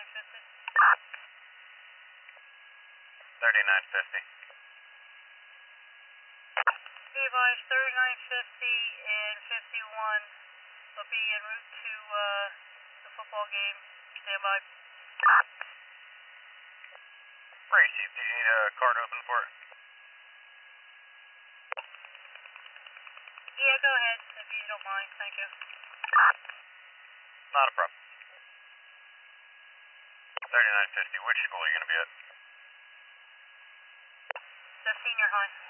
3950. Levi's 3950 and 51 will be en route to the football game. Stand by. Racy, do you need a card open for it? Yeah, go ahead if you don't mind. Thank you. Not a problem. 3950, which school are you going to be at? The senior high.